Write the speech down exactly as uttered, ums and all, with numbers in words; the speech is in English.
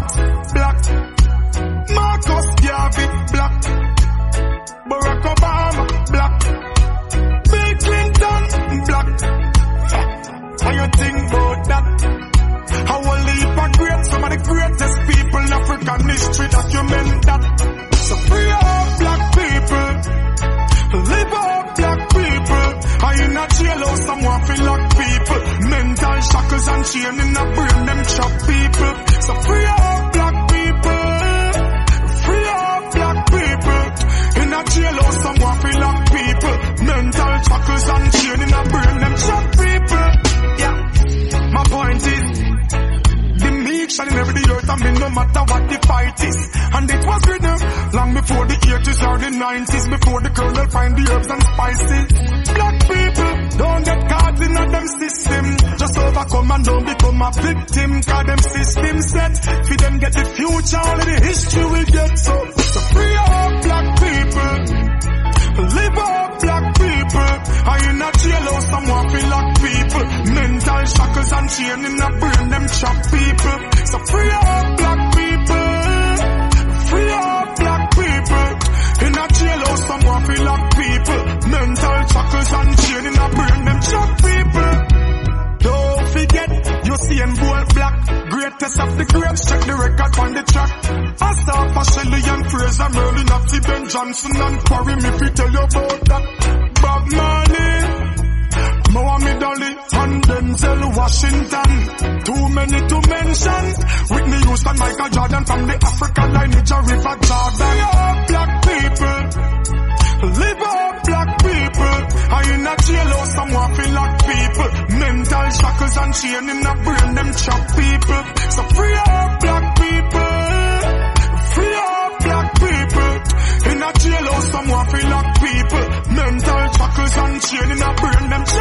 black. Marcus Garvey, black. Barack Obama, black. Bill Clinton, black. How you think about that? How a leap of great, some of the greatest people in African history document that. So free all black people, live all black people. I in a jailhouse, someone feel like people. Mental shackles and chain in a brain, them trap people. So free all black people, free all black people. In a jailhouse, someone feel like people. Mental shackles and chain in a brain, them trap people. Yeah, my point is, in every earth, I mean, no matter what the fight is. And it was written long before the eighties or the nineties, before the colonel find the herbs and spices. Black people don't get caught in a them system. Just overcome and don't become a victim. Cause them system set for them get the future, only the history will get. So, so free all black people, live all black people. I in a jailhouse, someone feel like people. Mental shackles and chain in a brain, them trap people. So free all black people, free all black people. In a jailhouse, someone feel like people. Mental shackles and chain in a brain, them trap people. Don't forget, you see and bold black. Greatest of the greats, check the record on the track. Asafa, Shelley and Fraser, Merlin, Natty, Ben Johnson and Quarry, me fi tell you about that. Bob Marley, Muhammad Ali, and Denzel Washington. Too many to mention. Whitney Houston, Michael Jordan, from the African lineage of River Jordan. Live all black people, live all black people. I in a jailhouse, someone feel like people. Mental shackles and chain in a brain, them trap people. So free all black people, free all black people. In a jailhouse, someone feel like people. Mental shackles and chain in a brain, them trap